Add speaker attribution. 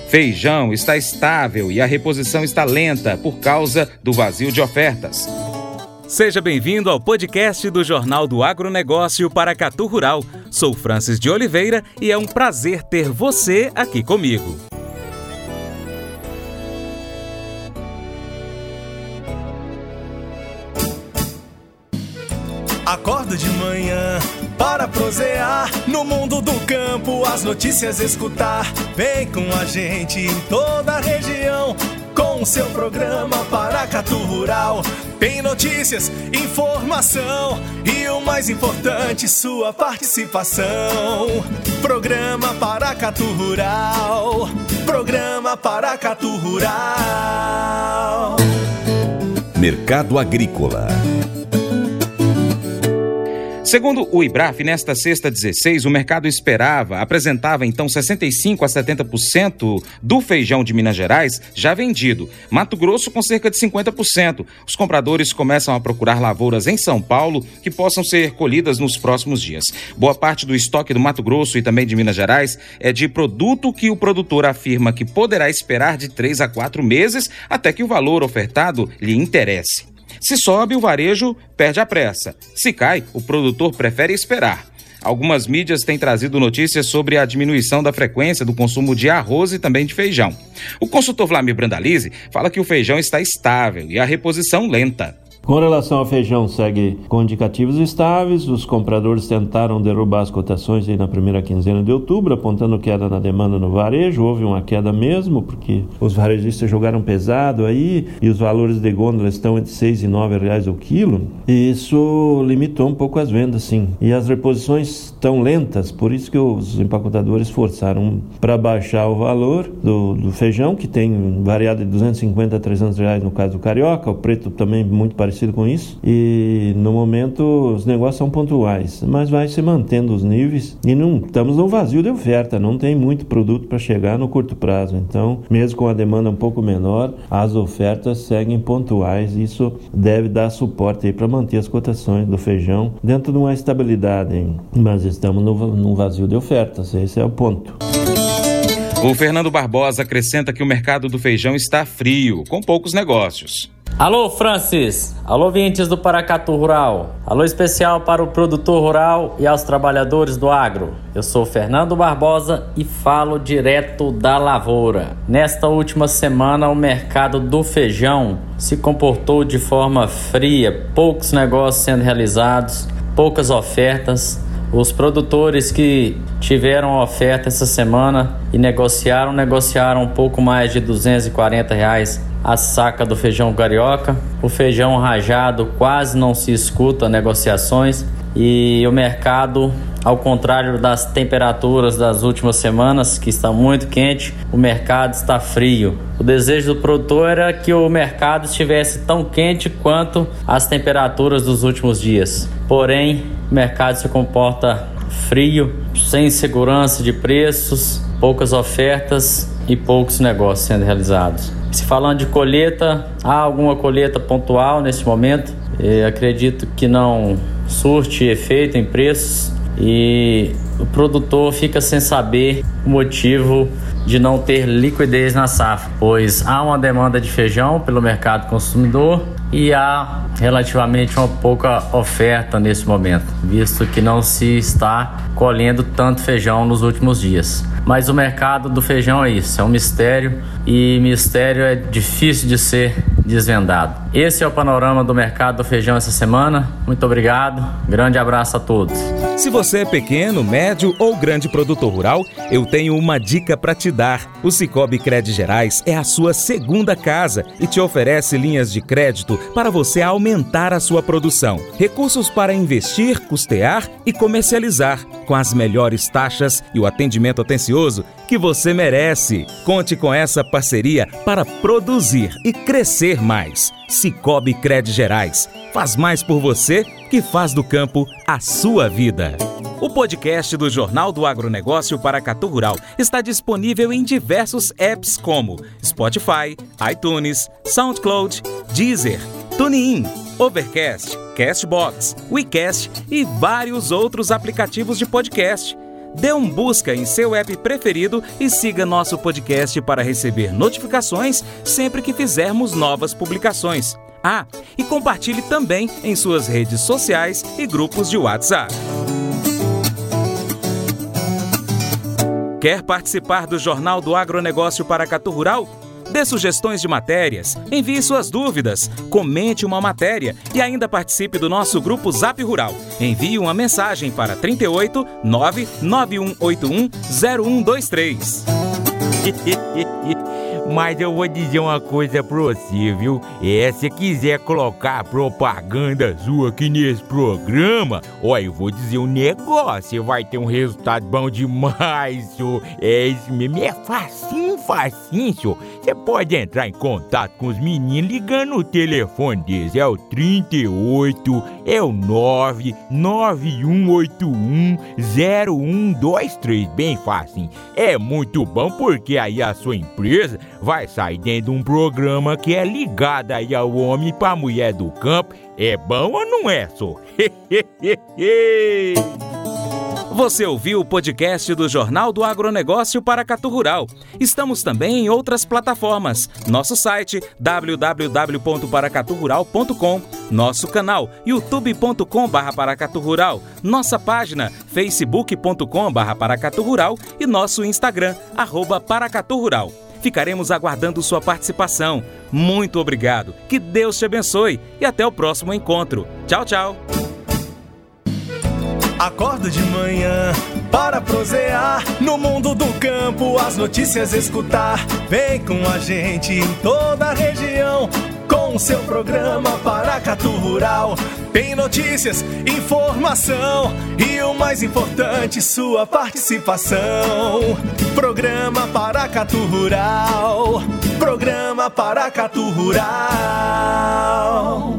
Speaker 1: Feijão está estável e a reposição está lenta por causa do vazio de ofertas. Seja bem-vindo ao podcast do Jornal do Agronegócio Paracatu Rural. Sou Francis de Oliveira e é um prazer ter você aqui comigo.
Speaker 2: Acordo de manhã para prosear no mundo do campo, as notícias escutar. Vem com a gente em toda a região com o seu programa Paracatu Rural. Tem notícias, informação e o mais importante, sua participação. Programa Paracatu Rural. Programa Paracatu Rural.
Speaker 3: Mercado Agrícola.
Speaker 1: Segundo o IBRAF, nesta sexta 16, o mercado apresentava então 65% a 70% do feijão de Minas Gerais já vendido. Mato Grosso com cerca de 50%. Os compradores começam a procurar lavouras em São Paulo que possam ser colhidas nos próximos dias. Boa parte do estoque do Mato Grosso e também de Minas Gerais é de produto que o produtor afirma que poderá esperar de 3 a 4 meses até que o valor ofertado lhe interesse. Se sobe, o varejo perde a pressa. Se cai, o produtor prefere esperar. Algumas mídias têm trazido notícias sobre a diminuição da frequência do consumo de arroz e também de feijão. O consultor Vlamir Brandalize fala que o feijão está estável e a reposição lenta.
Speaker 4: Com relação ao feijão, segue com indicativos estáveis. Os compradores tentaram derrubar as cotações aí na primeira quinzena de outubro, apontando queda na demanda no varejo. Houve uma queda mesmo, porque os varejistas jogaram pesado aí e os valores de gôndola estão entre R$6 e R$9 o quilo. E isso limitou um pouco as vendas, sim. E as reposições estão lentas, por isso que os empacotadores forçaram para baixar o valor do feijão, que tem variado de R$250 a R$300 no caso do carioca, o preto também muito parecido com isso, e no momento os negócios são pontuais, mas vai se mantendo os níveis e não estamos num vazio de oferta, não tem muito produto para chegar no curto prazo, então mesmo com a demanda um pouco menor, as ofertas seguem pontuais, isso deve dar suporte aí para manter as cotações do feijão dentro de uma estabilidade, hein? Mas estamos num vazio de ofertas, esse é o ponto.
Speaker 1: O Fernando Barbosa acrescenta que o mercado do feijão está frio, com poucos negócios.
Speaker 5: Alô, Francis. Alô, ouvintes do Paracatu Rural. Alô especial para o produtor rural e aos trabalhadores do agro. Eu sou Fernando Barbosa e falo direto da lavoura. Nesta última semana, o mercado do feijão se comportou de forma fria, poucos negócios sendo realizados, poucas ofertas. Os produtores que tiveram oferta essa semana e negociaram um pouco mais de R$240 a saca do feijão carioca. O feijão rajado quase não se escuta negociações e o mercado, ao contrário das temperaturas das últimas semanas, que está muito quente, o mercado está frio. O desejo do produtor era que o mercado estivesse tão quente quanto as temperaturas dos últimos dias. Porém, o mercado se comporta frio, sem segurança de preços, poucas ofertas e poucos negócios sendo realizados. Se falando de colheita, há alguma colheita pontual nesse momento. Acredito que não surte efeito em preços e o produtor fica sem saber o motivo de não ter liquidez na safra, pois há uma demanda de feijão pelo mercado consumidor e há relativamente uma pouca oferta nesse momento, visto que não se está colhendo tanto feijão nos últimos dias. Mas o mercado do feijão é isso, é um mistério e mistério é difícil de ser desvendado. Esse é o panorama do mercado do feijão essa semana. Muito obrigado, grande abraço a todos.
Speaker 1: Se você é pequeno, médio ou grande produtor rural, eu tenho uma dica para te dar. O Sicoob Crédito Gerais é a sua segunda casa e te oferece linhas de crédito para você aumentar a sua produção. Recursos para investir, custear e comercializar, com as melhores taxas e o atendimento atencioso que você merece. Conte com essa parceria para produzir e crescer mais. Sicoob Crédito Gerais. Faz mais por você que faz do campo a sua vida. O podcast do Jornal do Agronegócio Paracatu Rural está disponível em diversos apps como Spotify, iTunes, SoundCloud, Deezer, TuneIn, Overcast, Castbox, WeCast e vários outros aplicativos de podcast. Dê um busca em seu app preferido e siga nosso podcast para receber notificações sempre que fizermos novas publicações. Ah, e compartilhe também em suas redes sociais e grupos de WhatsApp. Quer participar do Jornal do Agronegócio Paracatu Rural? Dê sugestões de matérias, envie suas dúvidas, comente uma matéria e ainda participe do nosso grupo Zap Rural. Envie uma mensagem para 38 99181 0123.
Speaker 6: Mas eu vou dizer uma coisa pra você, viu? Se quiser colocar propaganda sua aqui nesse programa, olha, eu vou dizer um negócio, você vai ter um resultado bom demais, senhor. Isso mesmo, é facinho, senhor. Você pode entrar em contato com os meninos ligando o telefone deles, é o 38, é o 991810123, bem facinho. É muito bom porque aí a sua empresa vai sair dentro de um programa que é ligado aí ao homem para a mulher do campo. É bom ou não é, só?
Speaker 1: Você ouviu o podcast do Jornal do Agronegócio Paracatu Rural. Estamos também em outras plataformas. Nosso site www.paracaturural.com, nosso canal youtube.com/paracaturural, nossa página facebook.com/paracaturural e nosso Instagram @paracaturural. Ficaremos aguardando sua participação. Muito obrigado, que Deus te abençoe e até o próximo encontro. Tchau, tchau.
Speaker 2: Acordo de manhã para prosear no mundo do campo, as notícias escutar. Vem com a gente em toda a região com o seu programa Paracatu Rural. Tem notícias, informação e o mais importante, sua participação. Programa Paracatu Rural. Programa Paracatu Rural.